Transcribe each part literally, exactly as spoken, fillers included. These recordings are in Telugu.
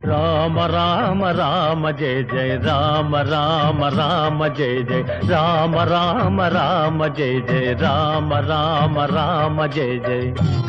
రామ రామ రామ జయ జయ రామ రామ రామ జయ జయ రామ రామ రామ జయ జయ రామ రామ రామ జయ జయ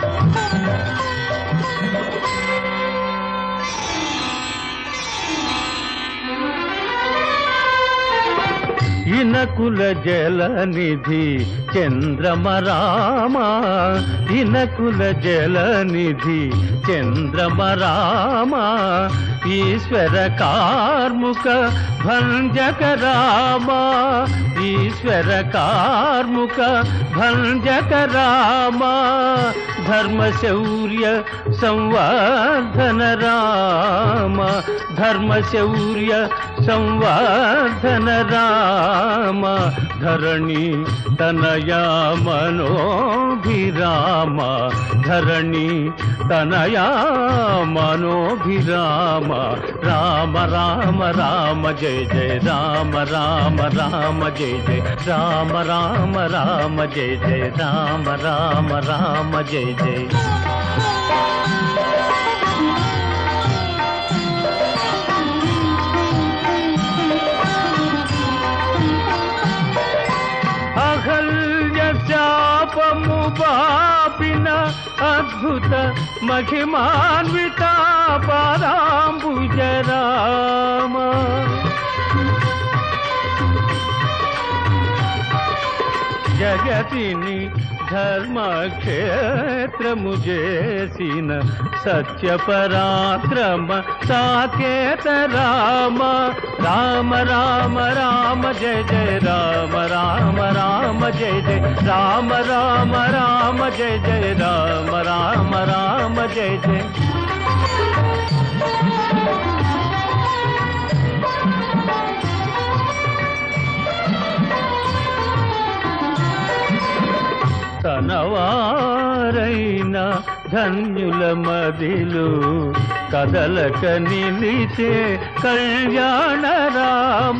ఇనకుల జలనిధి చంద్రమ రామ ఇనకుల జలనిధి చంద్రమ రామ ఈశ్వర కార్ముక భంజక రామ ఈశ్వర కార్ముక భంజక రామ ధర్మ శౌర్య సంవర్ధన రామ ధర్మ శౌర్య సంవర్ధన రామ ధరణి తనయా మనోభిరామ ధరణి తనయా మనోభిరామ రామ రామ రామ జయ జయ రామ రామ రామ జయ జయ రామ రామ రామ జయ జయ రామ రామ రామ జయ జయ శాపము బాపిన అద్భుత మహిమాన్విత పాదాంబుజ రామ జగతిని ధర్మక్షేత్రము చేసిన సత్య పరాక్రమ సాకేత రామ రామ రామ రామ జయ జయ రామ రామ రామ జయ జయ రామ రామ రామ జయ జయ రామ రామ రామ జయ జయ తనవారైన ధన్యుల మదిలు కదలక నిలిచే కళ్యాణ రామ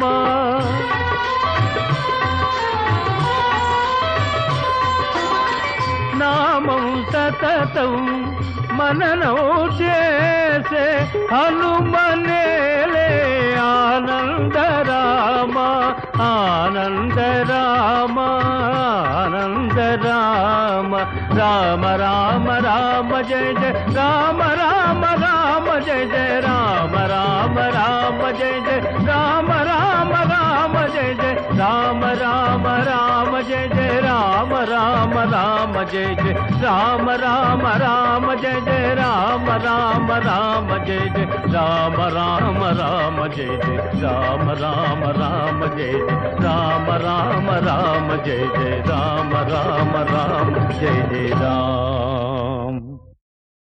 నామం సతతం మననం చేసే హనుమనేలే ఆనంద రామ ఆనంద రామ ఆనంద రామ రామ రామ రామ జయ జయ రామ రామ రామ జయ జయ రామ రామ రామ జయ జయ రామ రామ రామ జయ జయ రామ రామ రామ జయ జయ రామ రామ రామ జయ జయ రామ రామ రామ జయ జయ రామ రామ రామ జయ జయ రామ రామ రామ జయ జయ రామ రామ రామ జయ జయ రామ రామ రామ జయ జయ రామ రామ రామ జయ జయ రామ